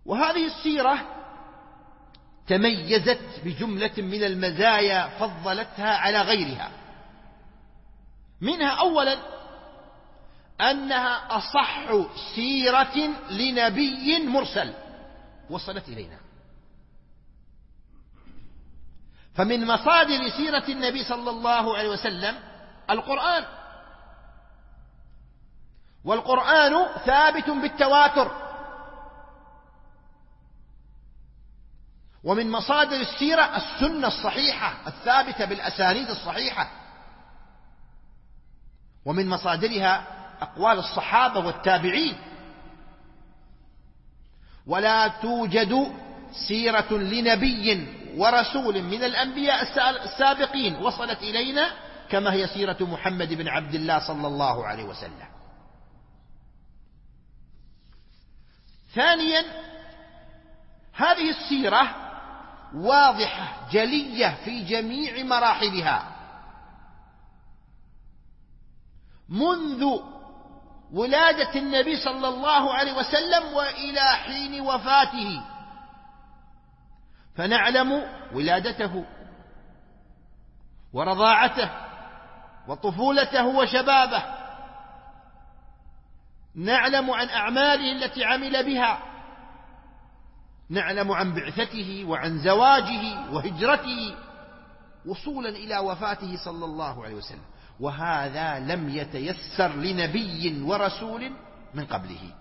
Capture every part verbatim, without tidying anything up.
وهذه السيرة تميزت بجملة من المزايا فضلتها على غيرها. منها أولا أنها أصح سيرة لنبي مرسل وصلت إلينا. فمن مصادر سيرة النبي صلى الله عليه وسلم القرآن، والقرآن ثابت بالتواتر. ومن مصادر السيرة السنة الصحيحة الثابتة بالأسانيد الصحيحة. ومن مصادرها أقوال الصحابة والتابعين. ولا توجد سيرة لنبي ورسول من الأنبياء السابقين وصلت إلينا كما هي سيرة محمد بن عبد الله صلى الله عليه وسلم. ثانيا، هذه السيرة واضحة جلية في جميع مراحلها، منذ ولادة النبي صلى الله عليه وسلم وإلى حين وفاته، فنعلم ولادته ورضاعته وطفولته وشبابه، نعلم عن أعماله التي عمل بها، نعلم عن بعثته وعن زواجه وهجرته وصولا إلى وفاته صلى الله عليه وسلم. وهذا لم يتيسر لنبي ورسول من قبله.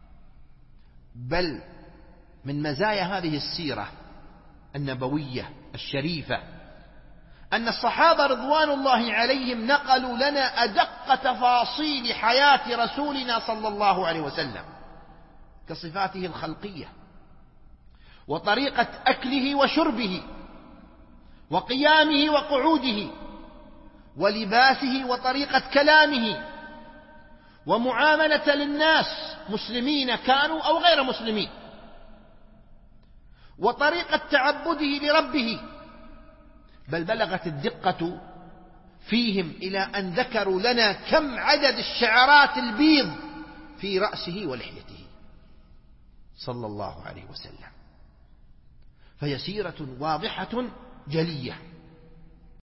بل من مزايا هذه السيرة النبوية الشريفة أن الصحابة رضوان الله عليهم نقلوا لنا أدق تفاصيل حياة رسولنا صلى الله عليه وسلم، كصفاته الخلقية وطريقة أكله وشربه وقيامه وقعوده ولباسه وطريقة كلامه ومعاملة للناس مسلمين كانوا أو غير مسلمين، وطريقة تعبده لربه. بل بلغت الدقة فيهم إلى أن ذكروا لنا كم عدد الشعرات البيض في رأسه ولحيته صلى الله عليه وسلم. فهي سيرة واضحة جلية.